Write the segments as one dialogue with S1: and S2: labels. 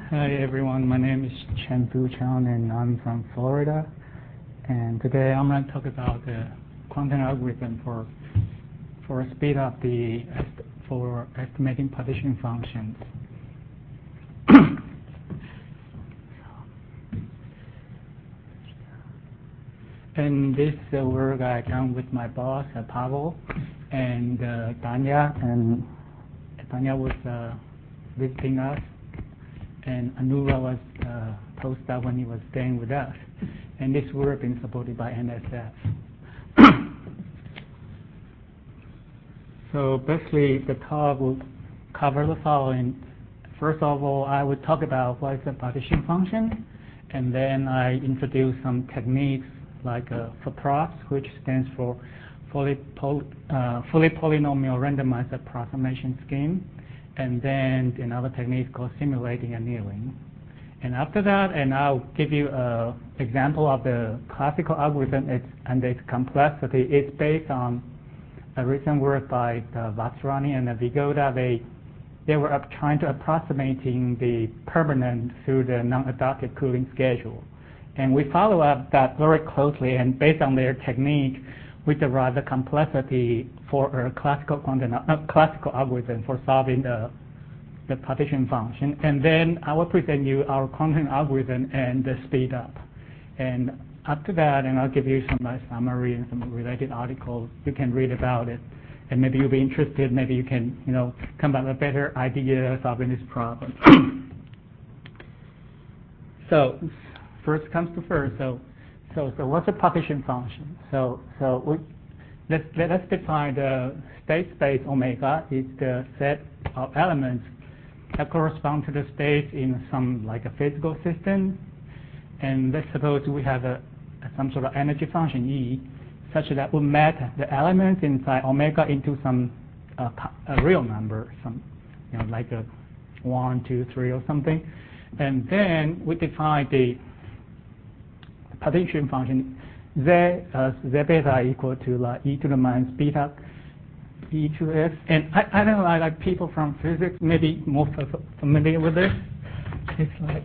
S1: Hi everyone, my name is Chen-Fu Chang and I'm from Florida. And today I'm going to talk about the quantum algorithm for speed up for estimating partition functions. And this work I done with my boss, Pavel, and Tanya. And Tanya was visiting us, and Anura was postdoc when he was staying with us. And this work been supported by NSF. So basically, the talk will cover the following. First of all, I would talk about what is a partition function, and then I introduce some techniques like FOPROX, which stands for fully polynomial randomized approximation scheme, and then another technique called simulating annealing. And after that, and I'll give you an example of the classical algorithm and its complexity. It's based on a recent work by Vazirani and Vigoda. They were trying to approximating the permanent through the non-adaptive cooling schedule. And we follow up that very closely, and based on their technique, we derive the complexity for a classical algorithm for solving the partition function. And then I will present you our quantum algorithm and the speed up. And after that, and I'll give you some summary and some related articles. You can read about it, and maybe you'll be interested. Maybe you can, come up with a better idea of solving this problem. So first comes to first. So what's a partition function? Let's define the state space omega is the set of elements that correspond to the states in some like a physical system. And let's suppose we have some sort of energy function E, such that we map the elements inside omega into some a real number, some like a 1, 2, 3 or something. And then we define the partition function z as z beta equal to like e to the minus beta e to s. And I don't know, like people from physics maybe more familiar with this. It's like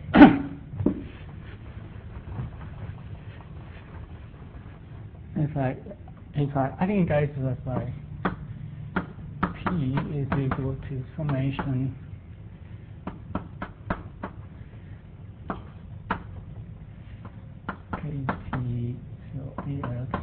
S1: I think guys it's like P is equal to summation KT, so EX.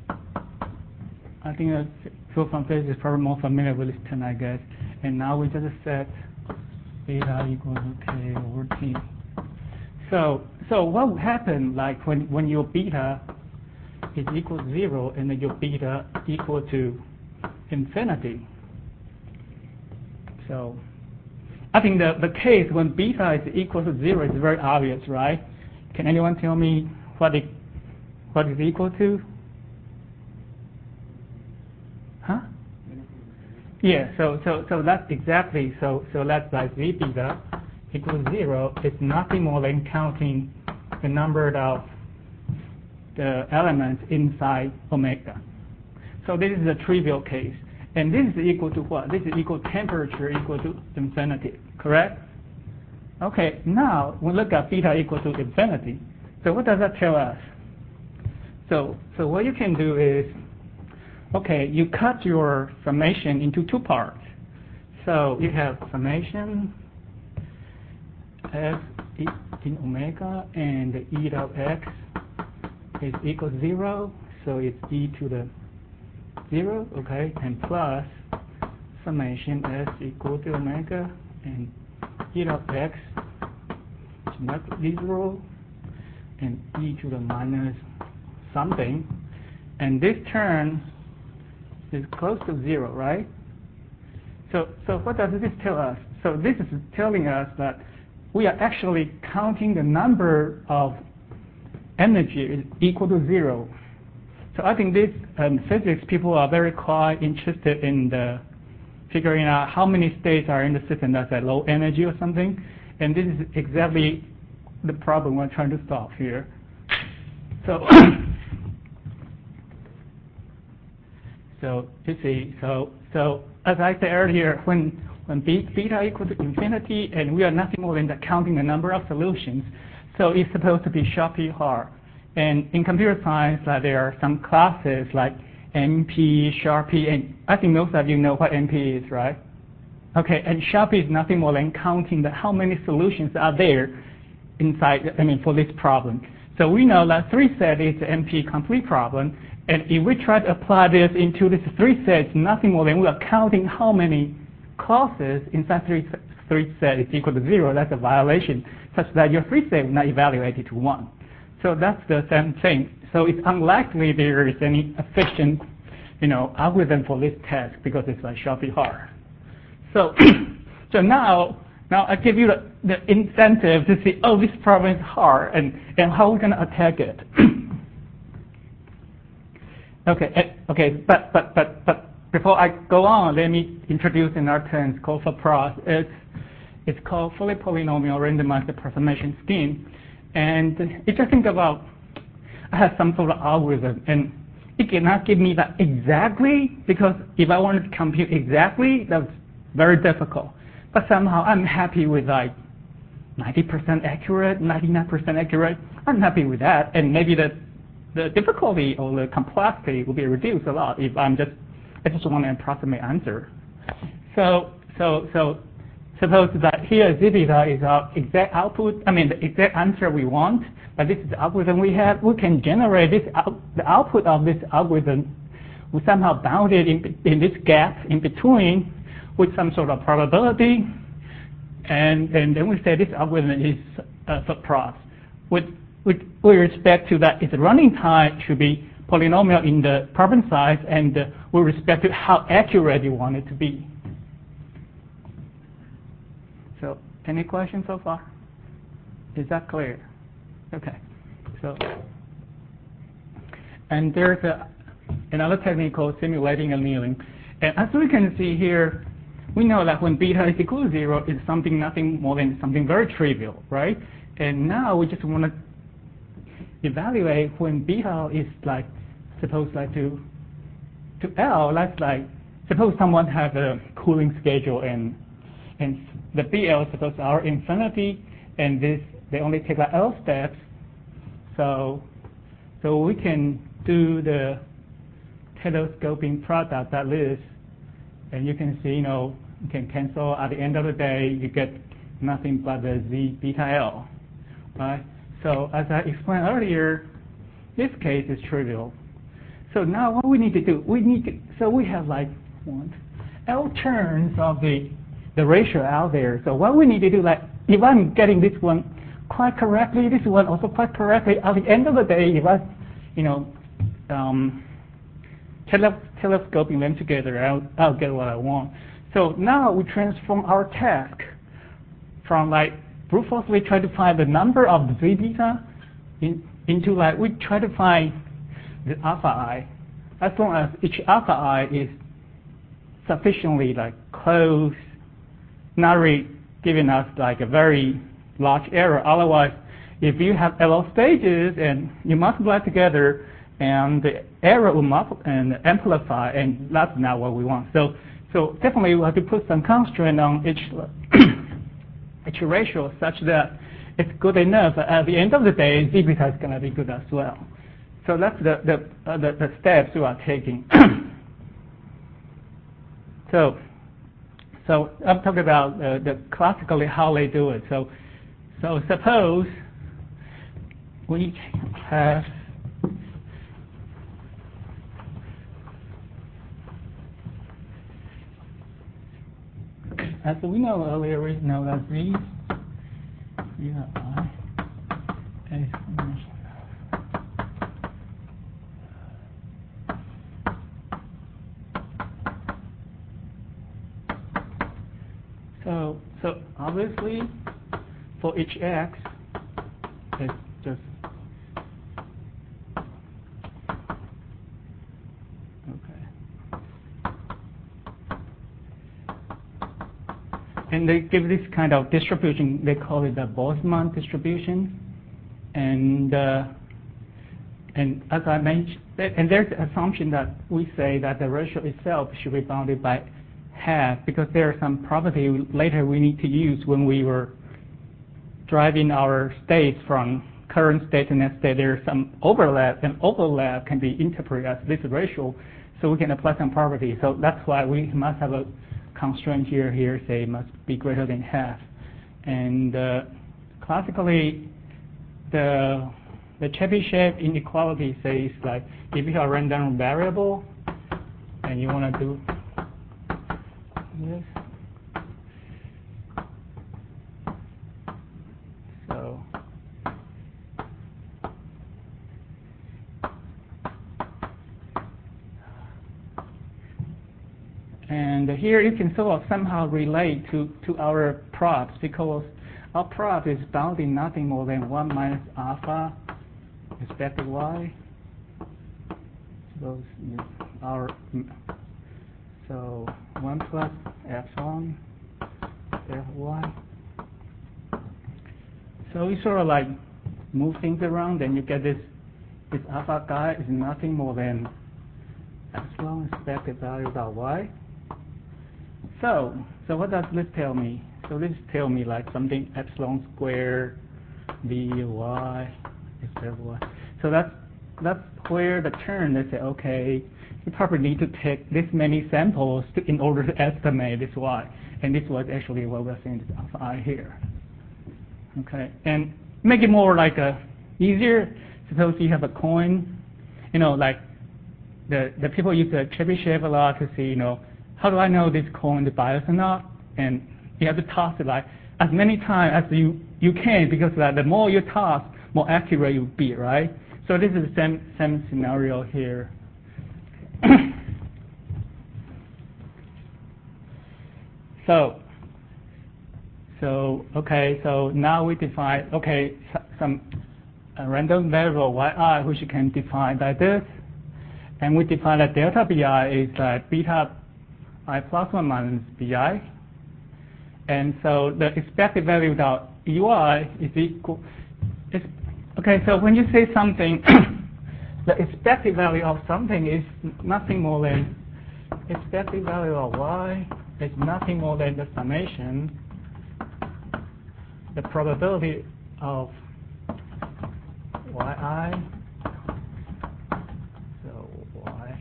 S1: I think that people from physics is probably more familiar with this term, I guess. And now we just set beta equal to K over T. So what would happen like when your beta is equal to 0 and then your beta equal to infinity? So I think the case when beta is equal to 0 is very obvious, right? Can anyone tell me what is equal to? Huh? Yeah, so that's exactly, so that's like z beta equals 0. It's nothing more than counting the number of the elements inside omega. So this is a trivial case. And this is equal to what? This is equal to temperature equal to infinity, correct? Okay, now we look at beta equal to infinity. So what does that tell us? So what you can do is, okay, you cut your summation into two parts. So you have summation s in omega, and the e of x is equal to 0, so it's e to the 0, okay, and plus summation s equal to omega, and e of x is not 0, and e to the minus something, and this term is close to 0, right? So what does this tell us? So this is telling us that we are actually counting the number of energy is equal to 0. So I think this physics people are very quite interested in figuring out how many states are in the system that's at low energy or something. And this is exactly the problem we're trying to solve here. So you see, so as I said earlier, when when beta equals to infinity, and we are nothing more than counting the number of solutions. So it's supposed to be Sharpe-Haar. And in computer science, there are some classes like NP, Sharpe, and I think most of you know what NP is, right? Okay, and Sharpe is nothing more than counting how many solutions are there inside, for this problem. So we know that 3-set is the NP complete problem, and if we try to apply this into this 3-set, it's nothing more than we are counting how many clauses inside 3-set is equal to 0. That's a violation, such that your 3-set will not evaluate it to 1. So that's the same thing. So it's unlikely there is any efficient, algorithm for this task because it's like Sharpe-Haar. So, so now I give you the incentive to see, oh, this problem is hard, and how we're going to attack it. Okay, but before I go on, let me introduce another term called FAPROS. It's called fully polynomial randomized approximation scheme, and if you think about, I have some sort of algorithm, and it cannot give me that exactly, because if I wanted to compute exactly, that's very difficult. But somehow I'm happy with like 90% accurate, 99% accurate. I'm happy with that, and maybe the difficulty or the complexity will be reduced a lot if I just want an approximate answer. So suppose that here z beta is our exact output. The exact answer we want. But this is the algorithm we have. We can generate the output of this algorithm. We somehow bound it in this gap in between with some sort of probability, and then we say this algorithm is FAPROS. With respect to that, its running time should be polynomial in the problem size, and with respect to how accurate you want it to be. So, any questions so far? Is that clear? Okay. So, and there's another technique called simulating annealing, and as we can see here, we know that when beta is equal to 0, it's nothing more than something very trivial, right? And now we just want to evaluate when beta is suppose to L. That's suppose someone has a cooling schedule and the BL suppose are infinity, and they only take L steps. So we can do the telescoping product that is, and you can see, you can cancel at the end of the day, you get nothing but the Z beta L, right? So as I explained earlier, this case is trivial. So now what we need to do, so we have L terms of the ratio out there. So what we need to do, if I'm getting this one quite correctly, this one also quite correctly, at the end of the day, if I, telescoping them together, I'll get what I want. So now we transform our task from brute forcefully try to find the number of the Z beta into we try to find the alpha I, as long as each alpha I is sufficiently close, not really giving us a very large error. Otherwise, if you have LL stages and you multiply together, and the error will amplify, and that's not what we want. So definitely we have to put some constraint on each ratio such that it's good enough. At the end of the day, Z beta is going to be good as well. So that's the steps we are taking. So I'm talking about classically how they do it. So suppose we have as we know earlier, we know that Z beta I is so obviously for each x, it's just and they give this kind of distribution. They call it the Boltzmann distribution, and as I mentioned, and there's the assumption that we say that the ratio itself should be bounded by have, because there are some property later we need to use when we were driving our states from current state to next state. There's some overlap, and overlap can be interpreted as this ratio, so we can apply some property. So that's why we must have a constraint here, say it must be greater than half. And classically, the Chebyshev inequality says like if you have a random variable and you want to do this, so and here you can sort of somehow relate to our props, because our prop is bounding nothing more than 1 minus alpha expected y. So 1 plus epsilon delta y. So you sort of like move things around, and you get this alpha guy is nothing more than epsilon expected value dot y. So what does this tell me? So this tell me like something epsilon squared vy expected y. So that's where the term they say, okay, you probably need to take this many samples in order to estimate this y. And this was actually what we're saying is alpha I here. Okay, and make it more like easier. Suppose you have a coin, like the people use the Chebyshev a lot to see, how do I know this coin is biased or not? And you have to toss it like as many times as you can, because the more you toss, more accurate you'll be, right? So this is the same scenario here. So now we define some random variable yi, which you can define like this, and we define that delta bi is beta I plus 1 minus bi, and so the expected value dot ui is equal. So when you say something, the expected value of something is nothing more than expected value of y is nothing more than the summation, the probability of yi. So y.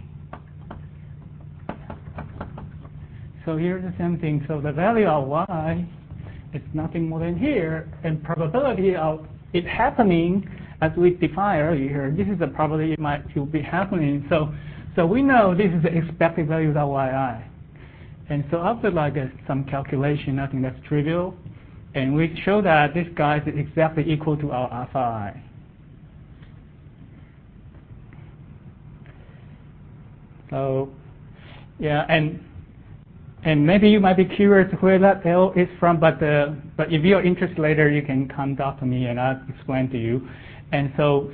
S1: So here's the same thing. So the value of y is nothing more than here, and probability of it happening, as we defined earlier, this is the probability it might be happening. So we know this is the expected value of yi. And so after some calculation, I think that's trivial, and we show that this guy is exactly equal to our alpha I. So yeah, and maybe you might be curious where that L is from, but if you're interested later, you can come talk to me and I'll explain to you. And so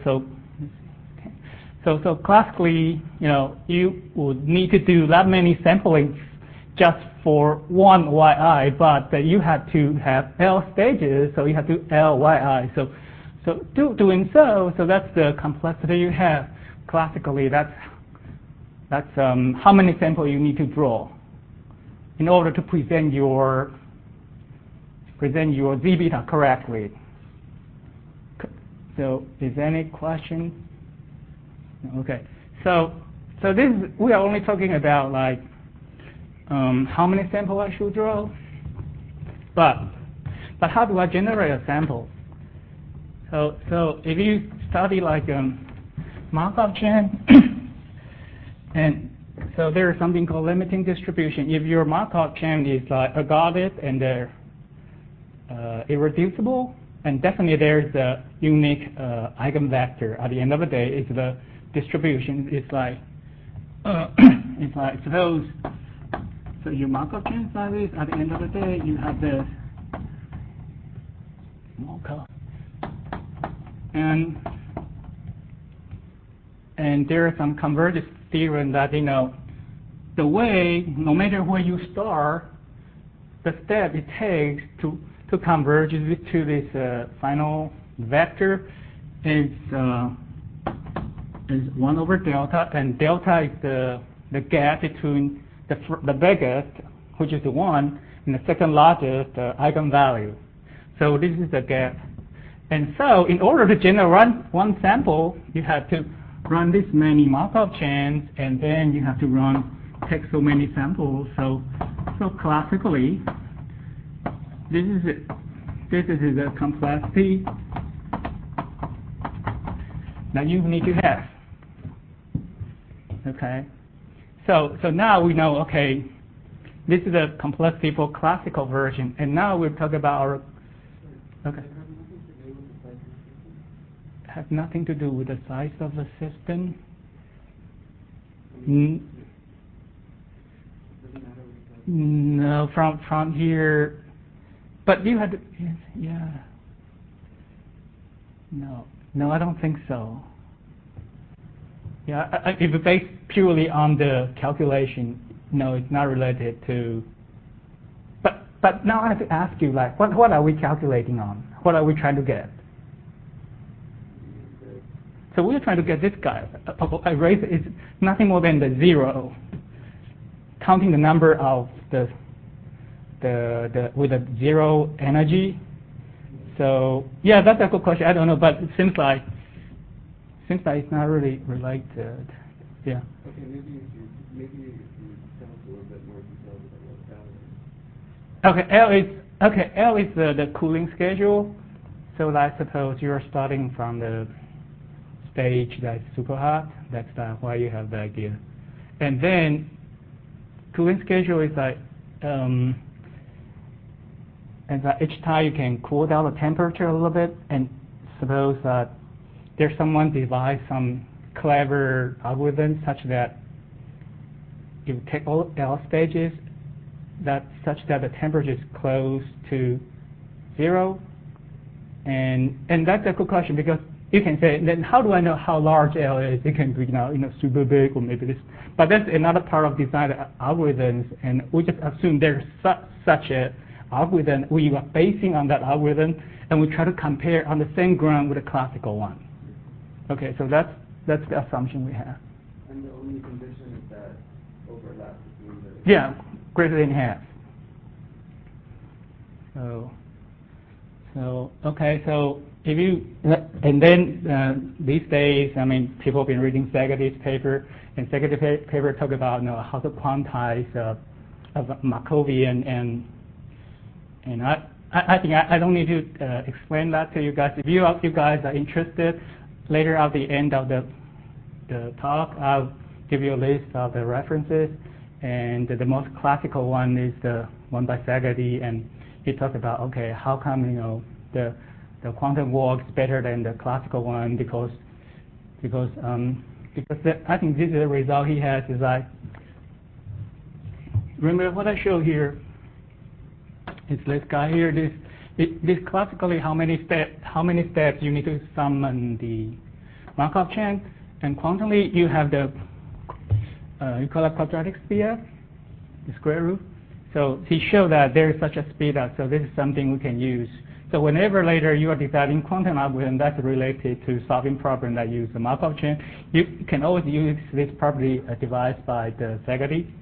S1: classically, you would need to do that many samplings just for one yi, but you have to have L stages, so you have to L yi. So doing so that's the complexity you have. Classically, that's how many samples you need to draw in order to present your Z beta correctly. So is there any question? Okay. So this we are only talking about how many samples I should draw. But how do I generate a sample? So if you study Markov chain, and so there is something called limiting distribution. If your Markov chain is ergodic and they're irreducible, and definitely there's a unique eigenvector. At the end of the day, it's the distribution. It's suppose. So your Markov chain is like this. At the end of the day, you have this Markov, and there are some convergence theorem that the way, no matter where you start, the step it takes to converge to this final vector is 1 over delta, and delta is the gap between the biggest, which is the 1, and the second largest eigenvalue. So this is the gap. And so in order to generate one sample, you have to run this many Markov chains, and then you have to take so many samples. So classically, this is the complexity that you need to have. Okay. So now we know, okay, this is the complexity for classical version, and now we'll talk about our, okay. Has nothing to do with the size of the system. No, from here, but you had to, yeah. No, I don't think so. Yeah, if it's based purely on the calculation, no, it's not related to. But now I have to ask you, like, what are we calculating on? What are we trying to get? So we're trying to get this guy. A race is nothing more than the 0, counting the number of the with a 0 energy. So yeah, that's a good question. I don't know, but it seems like it's not really related. Yeah.
S2: Okay, maybe if you tell us a little bit more details about what L is.
S1: L is the cooling schedule. So I suppose you're starting from the stage that's super hot. That's why you have the idea. And then cooling schedule is like, and each time you can cool down the temperature a little bit. And suppose there's someone devised some clever algorithm such that you take all L stages such that the temperature is close to 0. And that's a good question, because you can say, then how do I know how large L is? It can be super big, or maybe this. But that's another part of design algorithms, and we just assume there's such a algorithm. We are basing on that algorithm, and we try to compare on the same ground with the classical one. Okay, so that's the assumption we have.
S2: And the only condition is that overlap between the...
S1: Yeah, greater than half. So if you, and then these days, I mean, people have been reading Sagady's paper, and Sagady's paper talk about how to quantize of Markovian, and I think I don't need to explain that to you guys. If you guys are interested, later at the end of the talk, I'll give you a list of the references, and the most classical one is the one by Sagady, and he talked about, okay, how come the quantum works better than the classical one, because I think this is the result he has is like, remember what I showed here? It's this guy here. This classically how many steps you need to summon the Markov chain, and quantumly you have the you call it quadratic speedup, the square root. So he showed that there is such a speedup. So this is something we can use. So whenever later you are designing quantum algorithm that's related to solving problem that use the Markov chain, you can always use this property devised by the Sagady.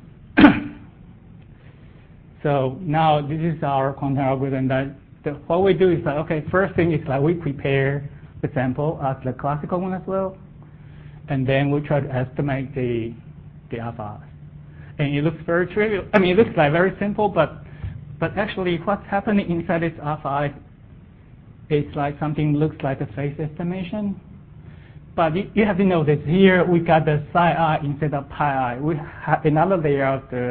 S1: So now this is our quantum algorithm. What we do is like, okay, first thing is like we prepare the sample as the classical one as well, and then we try to estimate the alpha. And it looks very trivial. I mean, it looks like very simple, but actually what's happening inside this alpha is like something looks like a phase estimation. But you have to know that here we got the psi I instead of pi I. We have another layer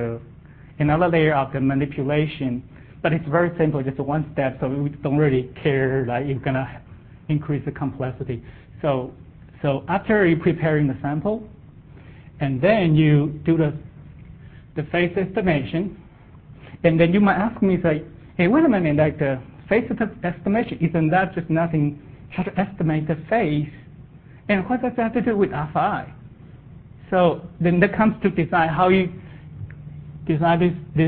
S1: of the manipulation, but it's very simple, just one step. So we don't really care like you're gonna increase the complexity. So after you preparing the sample, and then you do the phase estimation, and then you might ask me, say, hey, wait a minute, like the phase estimation, isn't that just nothing, how to estimate the phase? And what does that have to do with alpha I? So then that comes to design how you design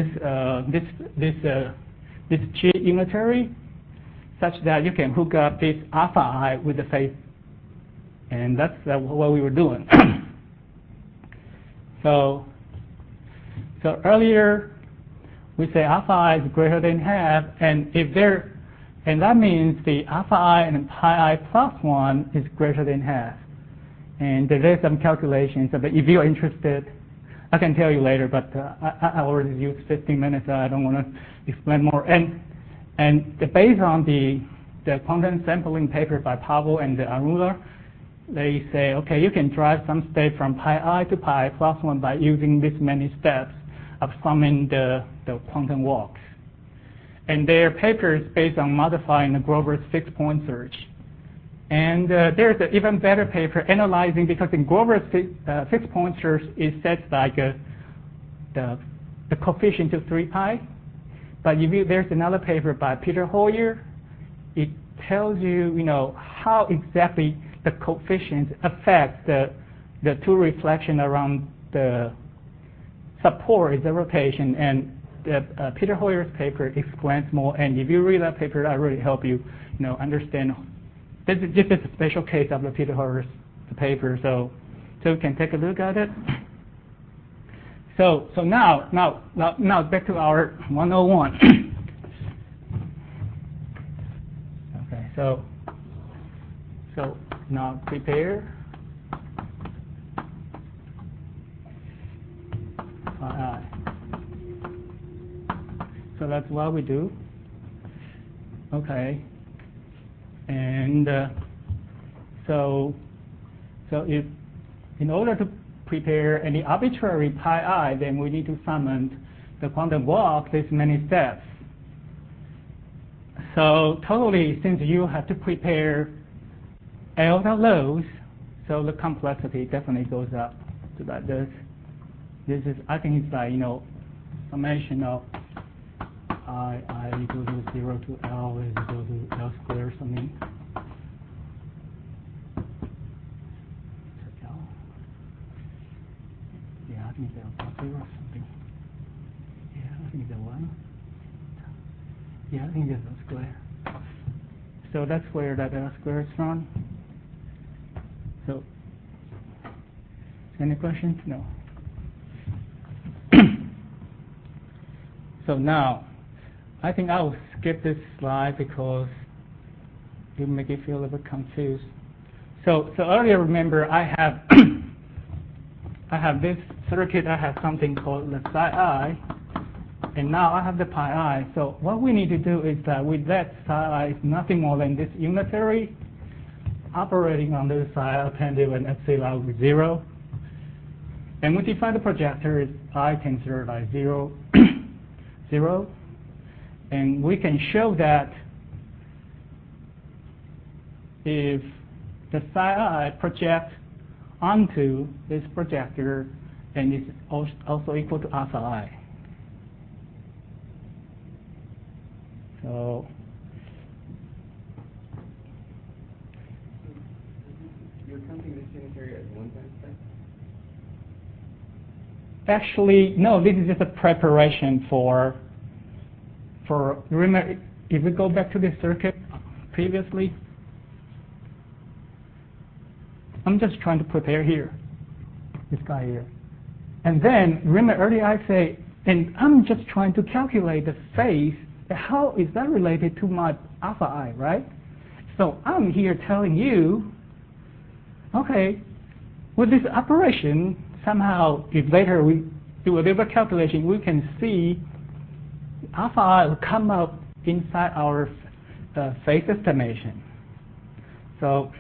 S1: this G unitary such that you can hook up this alpha I with the phase. And that's what we were doing. So earlier, we say alpha I is greater than half, and that means the alpha I and pi I plus 1 is greater than half. And there is some calculations, but if you're interested, I can tell you later, but I already used 15 minutes, so I don't want to explain more. And based on the quantum sampling paper by Pavel and Arula, they say, okay, you can drive some state from pi I to pi I plus 1 by using this many steps of summing the quantum walks. And their paper is based on modifying the Grover's fixed-point search. And there's an even better paper analyzing, because in Grover's fixed-point search is set like the coefficient to 3 pi. But there's another paper by Peter Hoyer. It tells you, how exactly the coefficients affect the two reflection around the support, the rotation. And Peter Hoyer's paper explains more. And if you read that paper, that really help you, understand. This is just a special case of the Peter Hoyer's paper, so you can take a look at it. So now back to our 101. Okay, so now prepare. So that's what we do. Okay. And so if in order to prepare any arbitrary pi I, then we need to summon the quantum walk this many steps. So totally, since you have to prepare L loads, so the complexity definitely goes up to like this. This is, I think it's like, summation of I equal to 0 to L is equal to L squared or something. L. Yeah, I think it's L plus 0 or something. Yeah, I think it's 1. Yeah, I think it's L squared. So that's where that L squared is from. So, any questions? No. So now, I think I will skip this slide because it will make you feel a little bit confused. So earlier, remember, I have this circuit. I have something called the psi I, and now I have the pi I. So what we need to do is that with that psi I is nothing more than this unitary operating on the psi I pendulum and epsilon with 0. And we define the projector as I considered like 0, 0. And we can show that if the psi I projects onto this projector, and it's also equal to alpha I. So
S2: you're counting this unitary as one time step?
S1: Actually, no, this is just a preparation for remember, if we go back to the circuit previously, I'm just trying to prepare here, this guy here. And then, remember earlier I say, and I'm just trying to calculate the phase, how is that related to my alpha I, right? So I'm here telling you, okay, with this operation, somehow, if later we do a little calculation, we can see alpha I will come up inside our phase estimation. So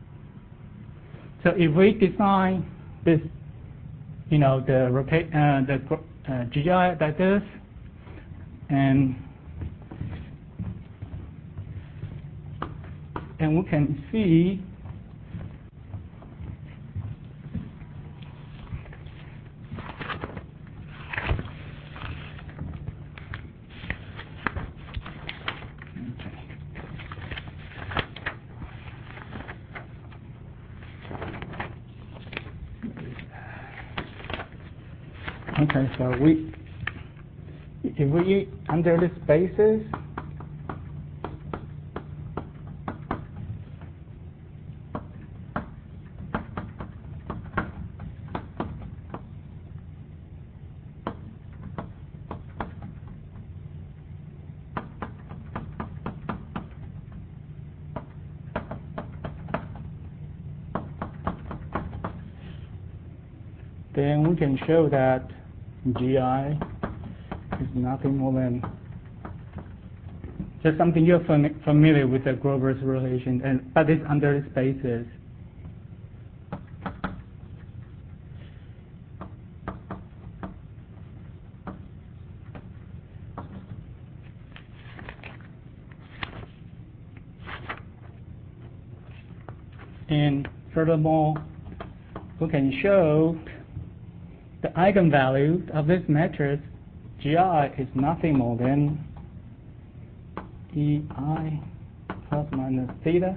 S1: if we design this, the GI like this, and we can see okay, so if we under this basis, then we can show that GI is nothing more than just something you're familiar with, the Grover's relation, but it's under this basis. And furthermore, we can show the eigenvalue of this matrix GI is nothing more than EI plus minus theta.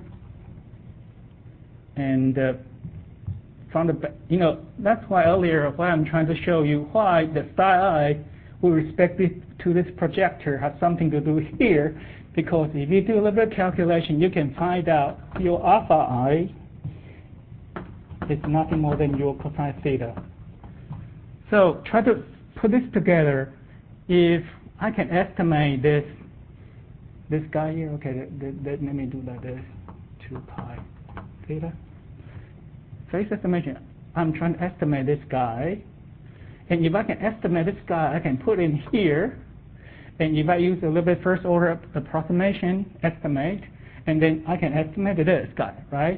S1: And from the, that's why earlier, why I'm trying to show you why the psi I with respect to this projector has something to do here, because if you do a little bit of calculation, you can find out your alpha I is nothing more than your cosine theta. So try to put this together. If I can estimate this guy here, okay, let me do like this, 2 pi theta. Phase estimation, I'm trying to estimate this guy. And if I can estimate this guy, I can put in here. And if I use a little bit first order approximation, estimate, and then I can estimate this guy, right?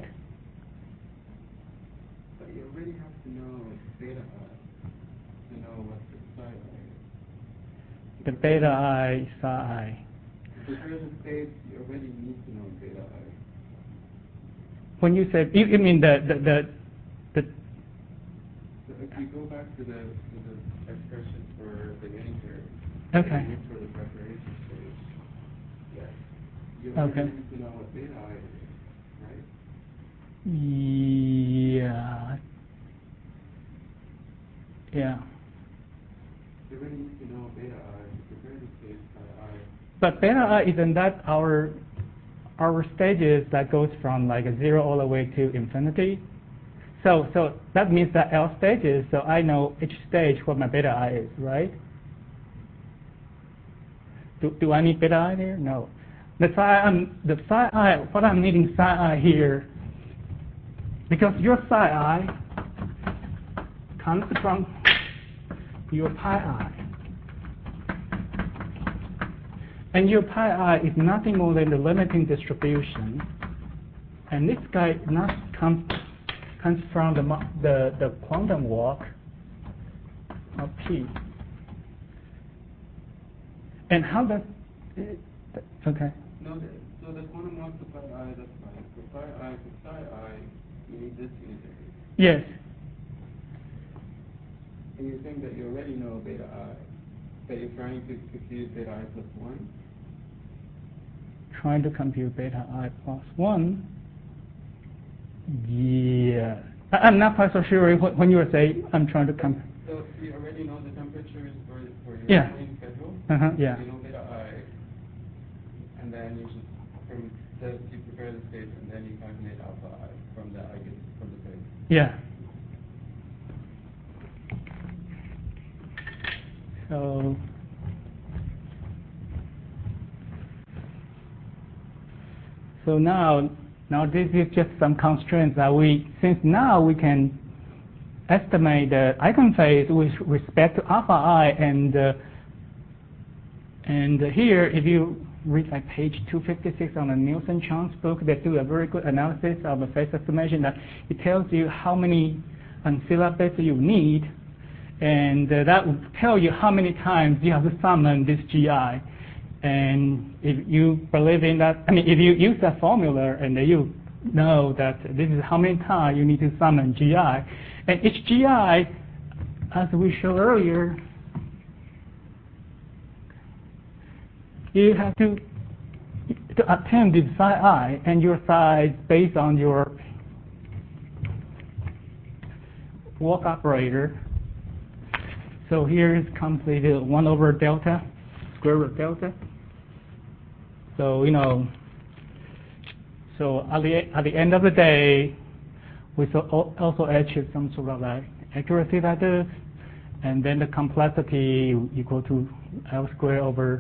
S2: But you already have to know beta I to know what the psi I is.
S1: The beta I, psi I.
S2: To prepare the state, you already need to know beta I.
S1: When you say, you mean the
S2: So if you go back to the expression for the unitary,
S1: okay.
S2: for the preparation stage, yes, you already need to know what beta I is, right?
S1: Yeah. Yeah.
S2: You already need to know beta I to prepare the stage psi I.
S1: But beta I isn't that our stages that goes from like a 0 all the way to infinity? So that means that L stages, so I know each stage what my beta I is, right? Do I need beta I there? No. The psi I, what I'm needing psi I here, because your psi I comes from your pi I. And your pi I is nothing more than the limiting distribution. And this guy comes from the quantum walk of P. And how does it, okay.
S2: No, so the quantum walk to psi I, that's fine. For psi I to psi I, you need this unitary.
S1: Yes.
S2: And you're saying that you already know beta I, that you're trying to compute beta I plus 1?
S1: Trying to compute beta I plus 1. Yeah. I'm not quite so sure when you say I'm trying to compute.
S2: So you already know the temperatures for your
S1: Yeah.
S2: main schedule?
S1: Yeah.
S2: You know beta I, and then you just, from this, you prepare the state, and then you calculate alpha I from the state.
S1: Yeah. So now this is just some constraints that since now we can estimate the eigenphase with respect to alpha I, and here if you read like page 256 on the Nielsen-Chang's book, they do a very good analysis of the phase estimation that it tells you how many ancilla bits you need, and that will tell you how many times you have to summon this GI. And if you believe in that, if you use that formula and you know that this is how many times you need to summon GI, and each GI, as we showed earlier, you have to obtain this psi I and your size based on your walk operator. So here is completed 1 over delta, square root of delta. So so at the end of the day, we also achieve some sort of like accuracy like this, and then the complexity equal to L squared over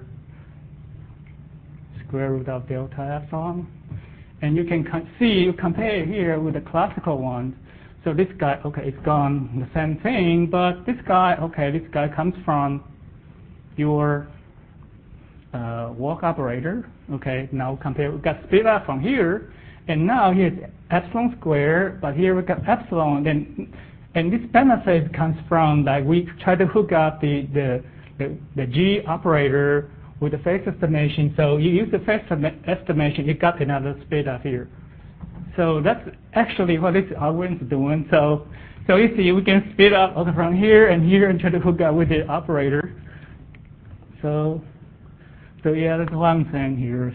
S1: square root of delta epsilon. And you can see, you compare here with the classical one. So this guy, okay, it's gone, the same thing, but this guy, okay, this guy comes from your walk operator, okay, now compare, we got speed up from here, and now here's epsilon squared, but here we got epsilon, and this benefit comes from, like, we try to hook up the G operator with the phase estimation, so you use the phase estimation, you got another speed up here. So that's actually what this algorithm is doing. So you see, we can speed up from here and here and try to hook up with the operator. So yeah, that's one thing here.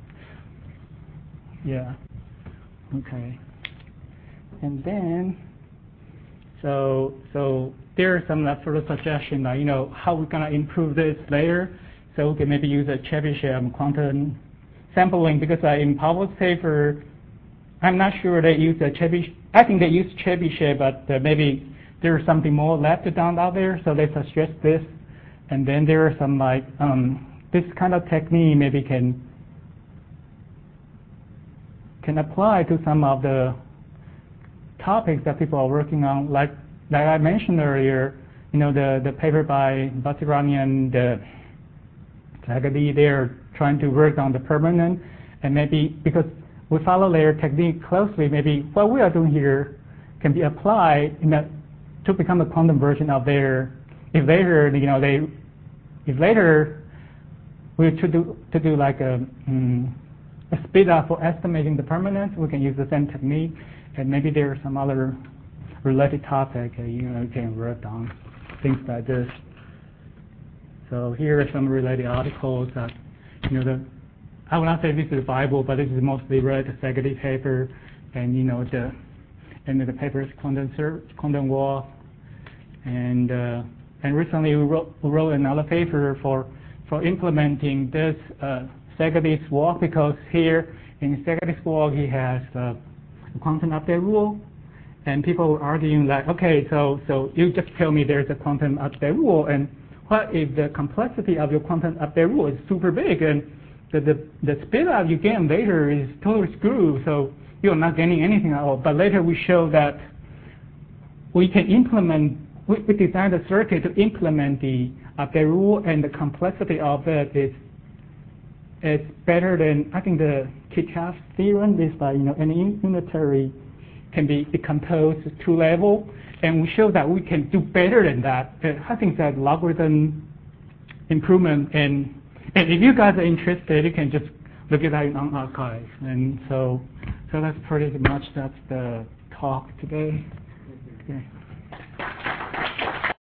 S1: Yeah. Okay. And then, so there are some sort of suggestion, like, how we're gonna improve this later. So we can maybe use a Chebyshev quantum sampling, because in Pavel's paper, I'm not sure they use a Chebyshev. I think they use Chebyshev, but maybe there's something more left down out there, so they suggest this. And then there are some, like, this kind of technique maybe can apply to some of the topics that people are working on, like I mentioned earlier, the paper by Bassirani and Zagady, they're trying to work on the permanent, and maybe because we follow their technique closely, maybe what we are doing here can be applied to become a quantum version of their. If later, we to do like a speed up for estimating the permanence, we can use the same technique, and maybe there are some other related topic you can work on, things like this. So here are some related articles that I will not say this is the Bible, but this is mostly read the Zagady paper, and the paper is quantum walk, and recently we wrote another paper for implementing this Zagady's walk, because here in Zagady's walk he has a quantum update rule, and people were arguing like, okay, so you just tell me there's a quantum update rule, and what if the complexity of your quantum update rule is super big, and the speed up you gain later is totally screwed, so you're not gaining anything at all. But later we show that we can implement, we designed a circuit to implement the update rule, and the complexity of it is better than, I think, the Kirchhoff's theorem is like, any unitary can be decomposed to 2 level, and we show that we can do better than that. I think that logarithm improvement, and if you guys are interested, you can just look it up on archive. And so that's pretty much, that's the talk today. Okay.